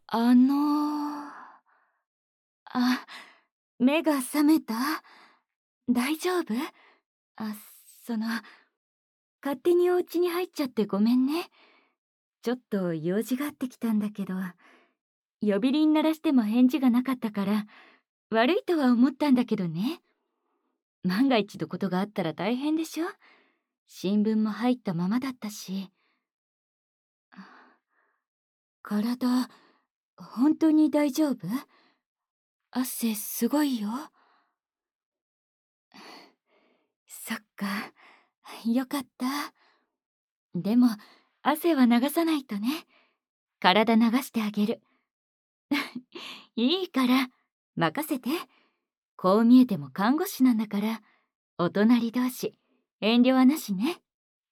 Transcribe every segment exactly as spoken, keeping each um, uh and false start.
あのあ、目が覚めた？大丈夫？あ、その、勝手にお家に入っちゃってごめんね。ちょっと用事があってきたんだけど、呼び鈴鳴らしても返事がなかったから、悪いとは思ったんだけどね。万が一のことがあったら大変でしょ？新聞も入ったままだったし。体、本当に大丈夫？汗すごいよ。そっか、よかった。でも、汗は流さないとね。体流してあげる。いいから、任せて。こう見えても看護師なんだから、お隣同士、遠慮はなしね。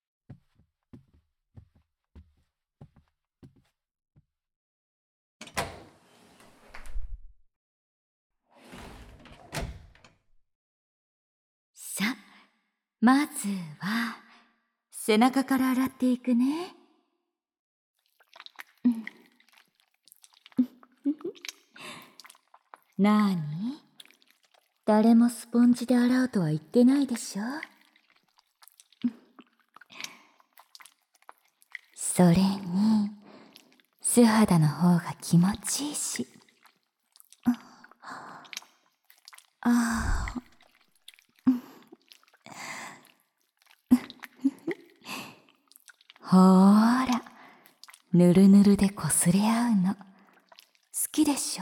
さあ、まずは、背中から洗っていくね。なーに？誰もスポンジで洗うとは言ってないでしょ？それに、素肌の方が気持ちいいし。ああ。ほーら、ぬるぬるでこすれ合うの。好きでしょ？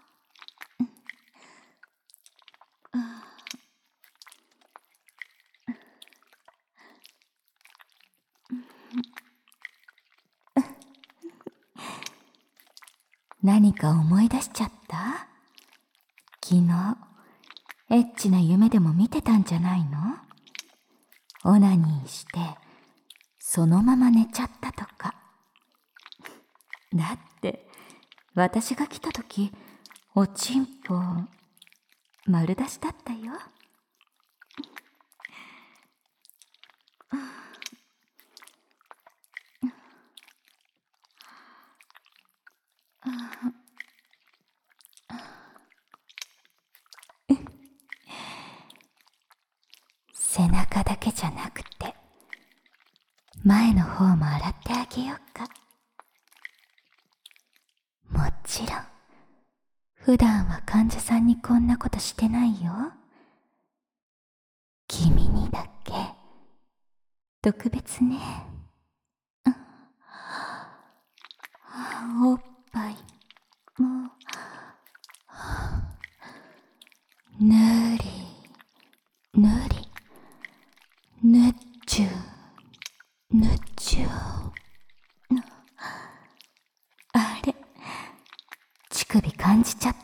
何か思い出しちゃった？昨日、エッチな夢でも見てたんじゃないの？オナニーして、そのまま寝ちゃったとか。だって、私が来た時、おちんぽ、丸出しだったよ。背中だけじゃなくて、前の方も洗ってあげようか。もちろん、普段は患者さんにこんなことしてないよ。君にだけ、特別ね。おっぱいもぬりぬりぬっちゅぬっちゅあれ、乳首感じちゃった？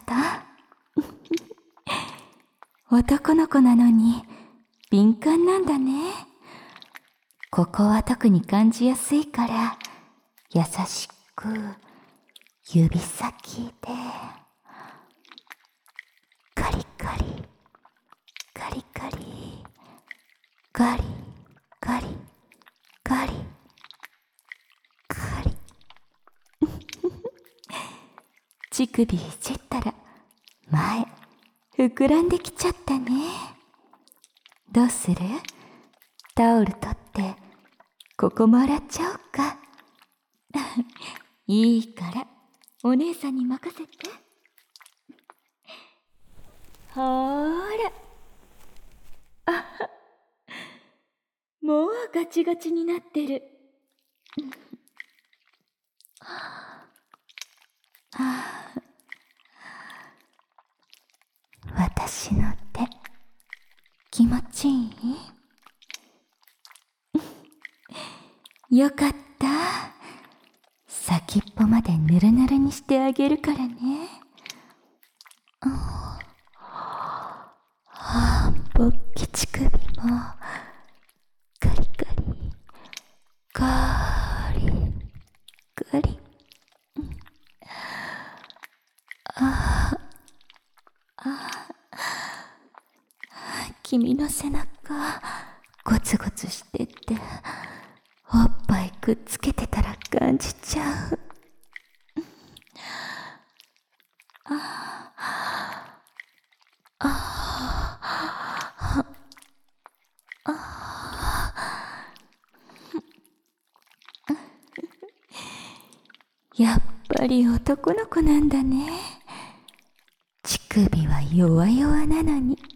男の子なのに敏感なんだね。ここは特に感じやすいから、優しく指先でカリカリカリカリガリガリガリガリ乳首いじったら前膨らんできちゃったね。どうする？タオル取ってここも洗っちゃおうか。いいからお姉さんに任せて。ほーら、あ、もうガチガチになってる。あ、私の手気持ちいい？よかった。先っぽまでぬるぬるにしてあげるからね。あ、勃起乳首もガリガリガリガリ。ああ、君の背中ゴツゴツしてって、おっぱいくっつけてたら感じちゃう。 あああやっぱり男の子なんだね。乳首は弱々なのに。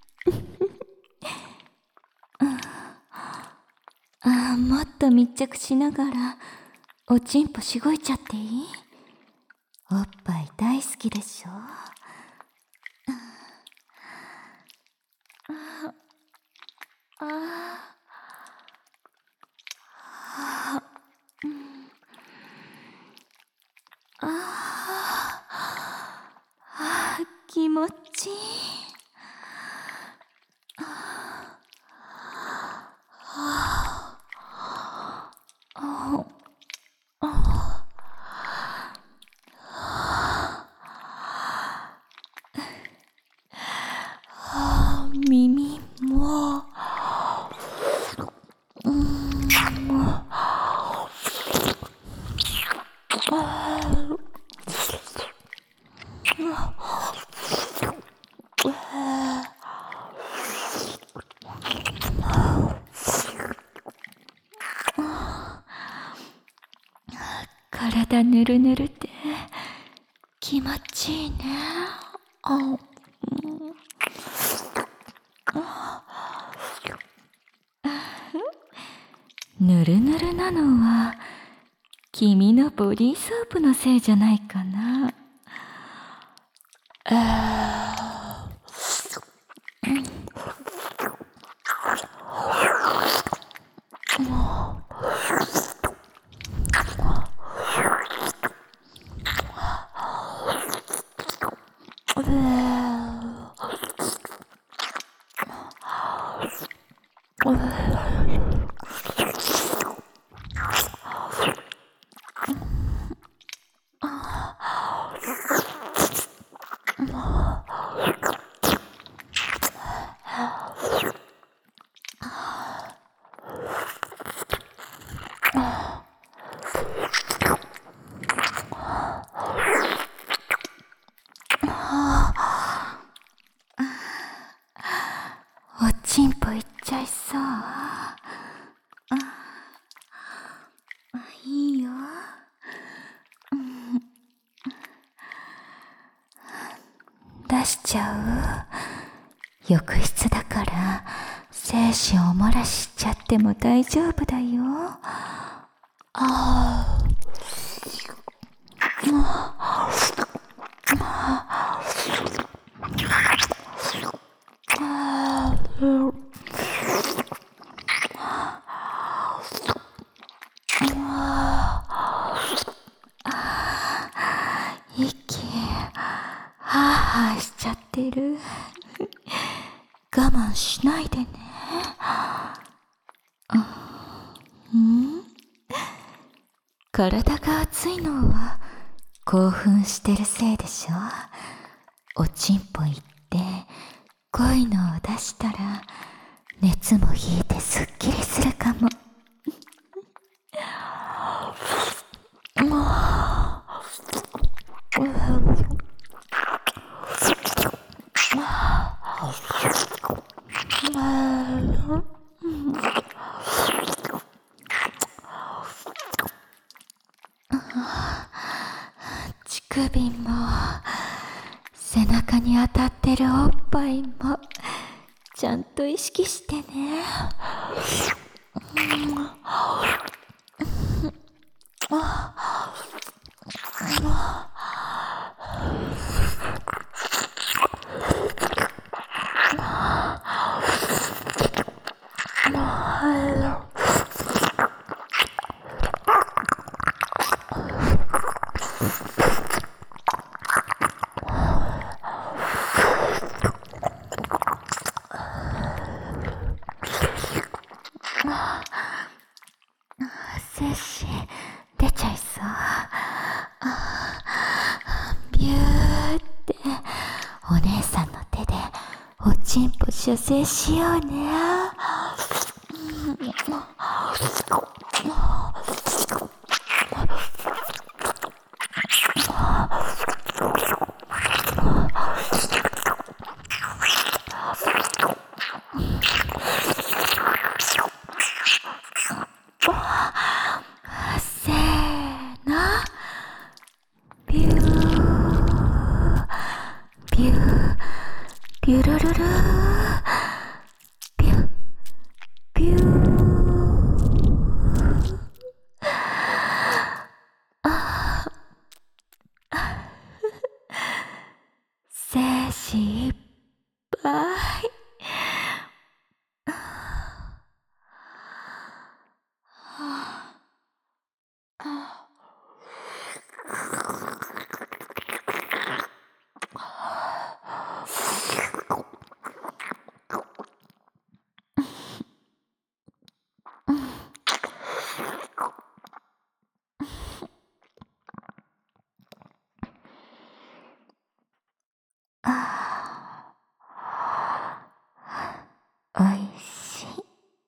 ああ、もっと密着しながらおちんぽしごいちゃっていい？おっぱい大好きでしょ。ああああ、気持ちいい。耳も、うん、もう、体ぬるぬるで気持ちいいね。あ、うん、ぬるぬるなのは君のボディーソープのせいじゃないかな。あおちんぽいっちゃいそう。あ、いいよ。出しちゃう？浴室だから精子を漏らしちゃっても大丈夫だよ。ああ。息はあはあしちゃってる。我慢しないでね。うん？体が熱いのは興奮してるせいでしょ。おちんぽ行って濃いのを出したら熱も引いてすっきりするかも。乳首も背中に当たってるおっぱいもちゃんと意識してね。精子出ちゃいそう。ビューってお姉さんの手でおちんぽ射精しようね。 ぴゅぴゅああ精子いっぱい。おいしい。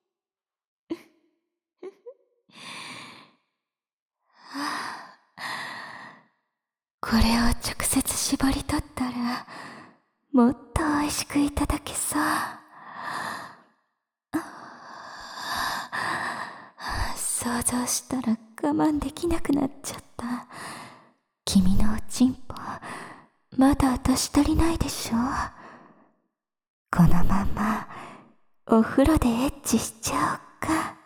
これを直接絞り取ったらもっとおいしくいただけそう。想像したら我慢できなくなっちゃった。君のおちんぽまだ年足りないでしょ。このままお風呂でエッチしちゃおっか。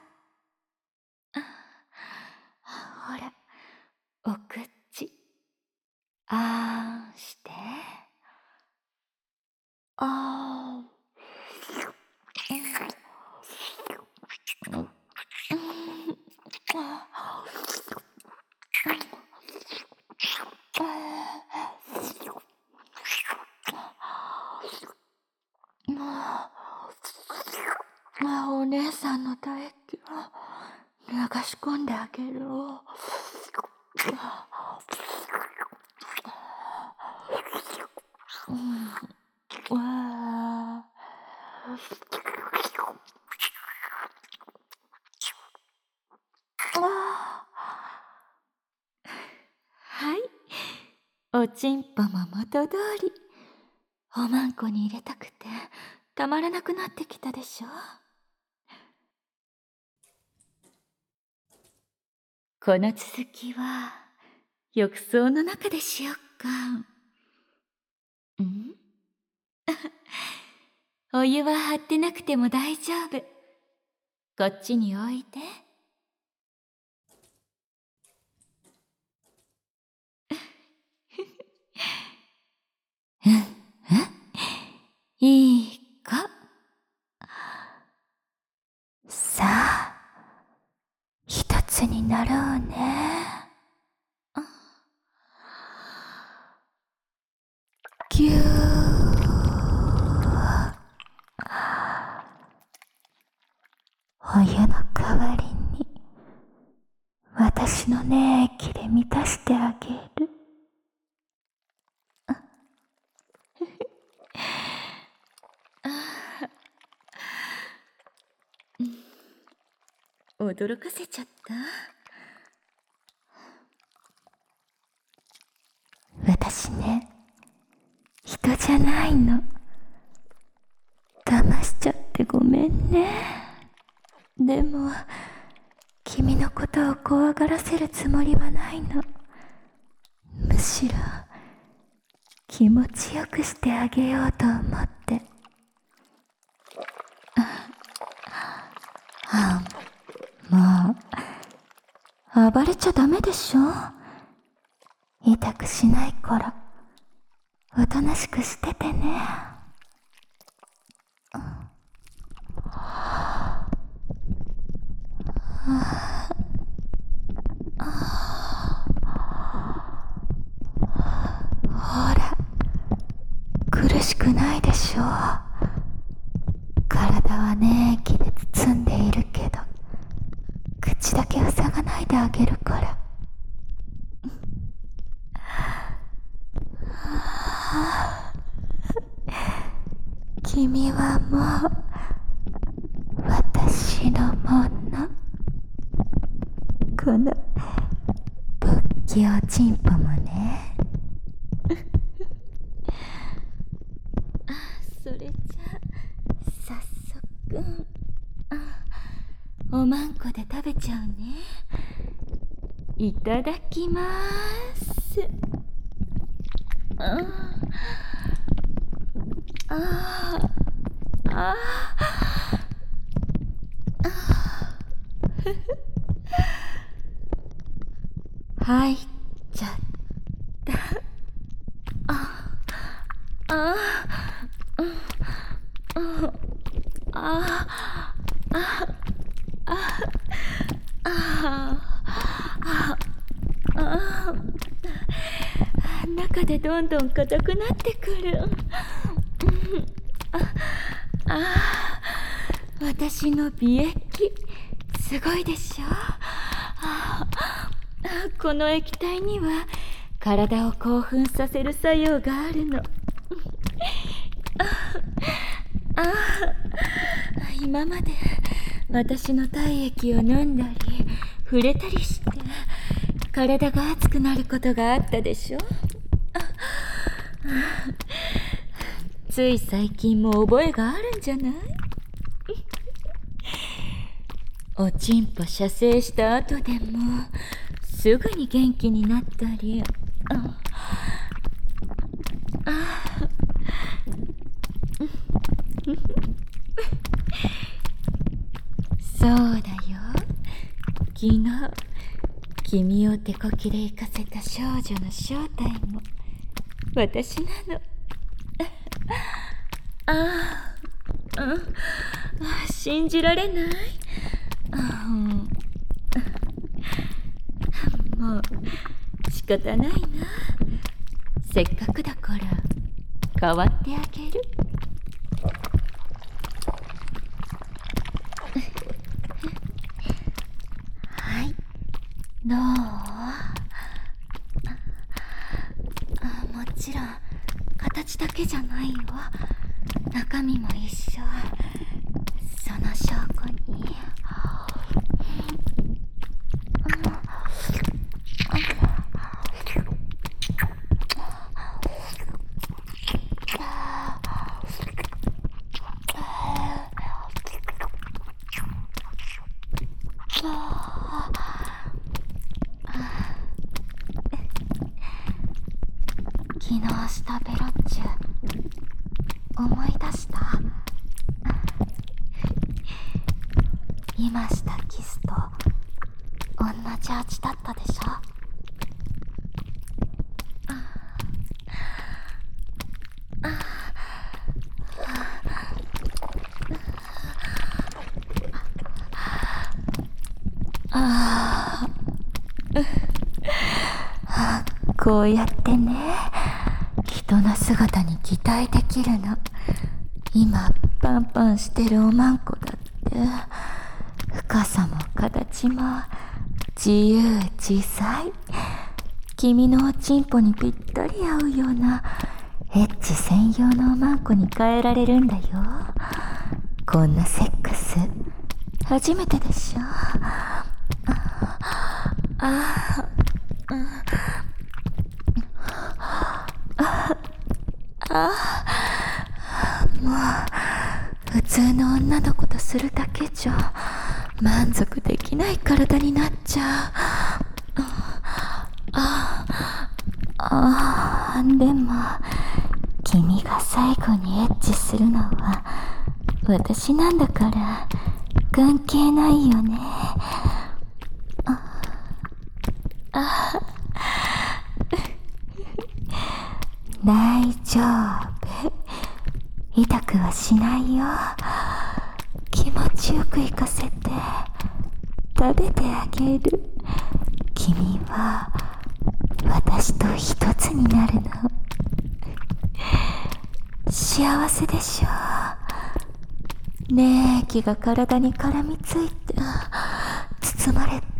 ほら、お口あーんして。あーお姉さんの唾液を流し込んであげる。うん、わあはい、おちんぽも元通り。おまんこに入れたくてたまらなくなってきたでしょ。この続きは浴槽の中でしよっか。んお湯は張ってなくても大丈夫。こっちにおいで。うんうん、いい子。さあ、一つになろうね。ぎゅー。お湯の代わりに私の粘液で満たしてあげる。驚かせちゃった。私ね、人じゃないの。騙しちゃってごめんね。でも君のことを怖がらせるつもりはないの。むしろ気持ちよくしてあげようと思って。あ、もう暴れちゃダメでしょ。痛くしないからおとなしくしててね。ほら、苦しくないでしょ。体は粘液で包んでいるけど口だけ塞がないであげるから。君はもう私のもの。このぶっきおちんぽもね。あ、それじゃ早速おまんこで食べちゃうね。いただきまーす。ああああ入っちゃった。あああああああ中でどんどん硬くなってくる。ああ私の鼻液すごいでしょ。あこの液体には体を興奮させる作用があるの。ああ今まで私の体液を飲んだり触れたりして体が熱くなることがあったでしょ。つい最近も覚えがあるんじゃない？おちんぽ射精した後でもすぐに元気になったり。ああそうだよ。昨日君を手こきで行かせた少女の正体も私なの。ああ、うん、信じられない。あ、うん、もう仕方ないな。せっかくだから代わってあげる。はい、どう？あ、もちろん形だけじゃないよ。中身も一緒。その証拠に。昨日したベロッチュ思い出した？今したキスと同じ味だったでしょ。ああこうやってね人の姿に擬態できるの。今パンパンしてるおまんこだって深さも形も自由自在。君のおちんぽにぴったり合うようなエッチ専用のおまんこに変えられるんだよ。こんなセックス初めてでしょ。あああもう普通の女の子とするだけじゃ満足できない体になっちゃう。ああでも君が最後にエッチするのは私なんだから関係ないよね。ああ大丈夫。痛くはしないよ。気持ちよく行かせて食べてあげる。君は私と一つになるの。幸せでしょ。粘液が体に絡みついて包まれて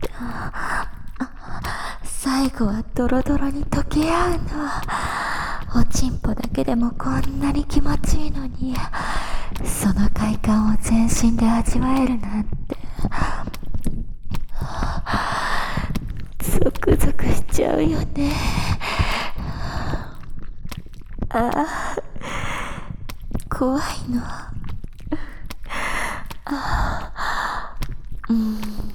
最後はドロドロに溶け合うの。おちんぽだけでもこんなに気持ちいいのにその快感を全身で味わえるなんてゾクゾクしちゃうよね。ああ怖いの。あうん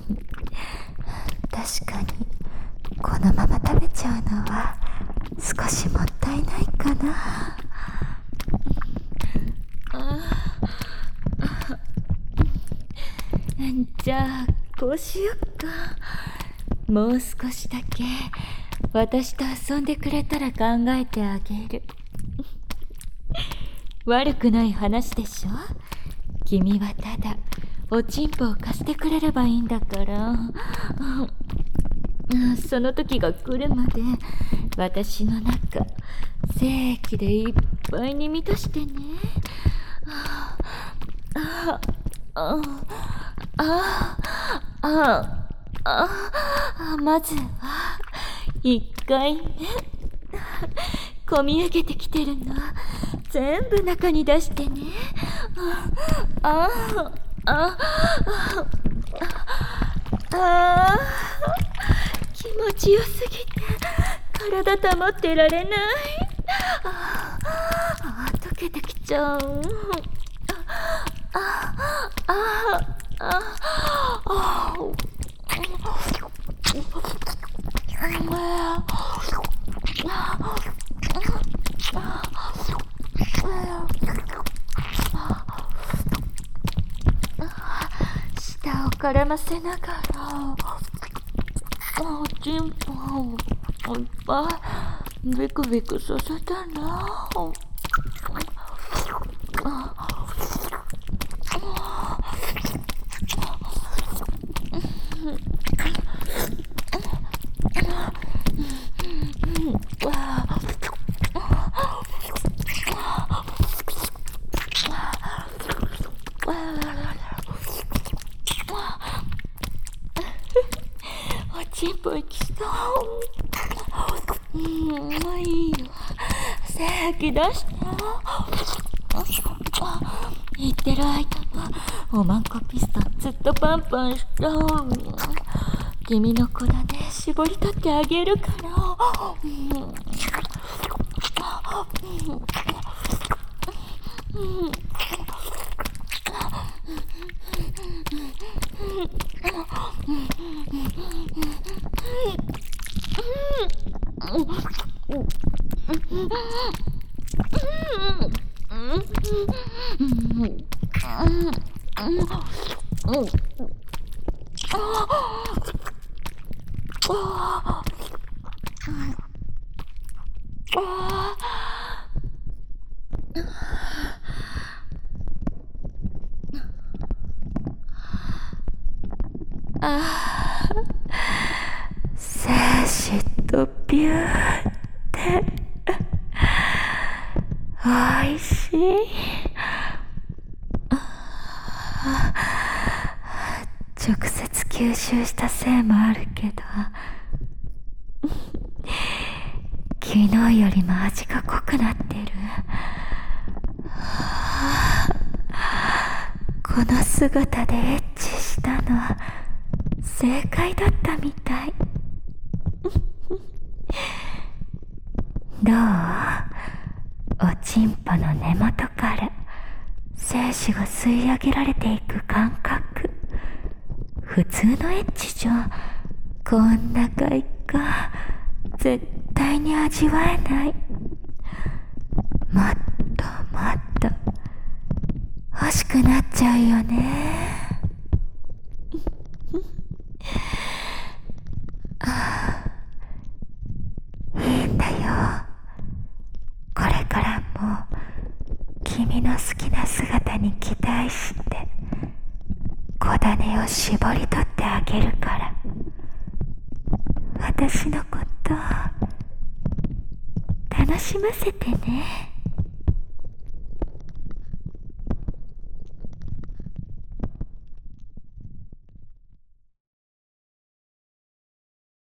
確かにこのまま食べちゃうのは少しもったいないかな。あじゃあこうしよっか。もう少しだけ私と遊んでくれたら考えてあげる。悪くない話でしょ。君はただおちんぽを貸してくれればいいんだから。その時が来るまで私の中精液でいっぱいに満たしてね。ああああああ、まずは一回ね。こみ上げてきてるの全部中に出してね。あああああ、気持ちよすぎて体保ってられない。ああ、溶けてきちゃう。あああああ舌を絡ませながらおちんぽをいっぱいビクビクさせたな。おちんぽ行きそう。うん、もういいよ。精液出して。言ってる間もおまんこピストンずっとパンパンした。君の子だね、絞り取ってあげるから。ああ、精子とビューっておいしい。直接吸収したせいもあるけど昨日よりも味が濃くなってる。この姿でエッチしたのは正解だったみたい。どう？おちんぽの根元から精子が吸い上げられていく感覚。普通のエッチじゃこんな快感絶対に味わえない。もっともっと欲しくなっちゃうよね。いいんだよ。これからも君の好きな姿に期待して小種を絞り取ってあげるから。私のこと楽しませてね。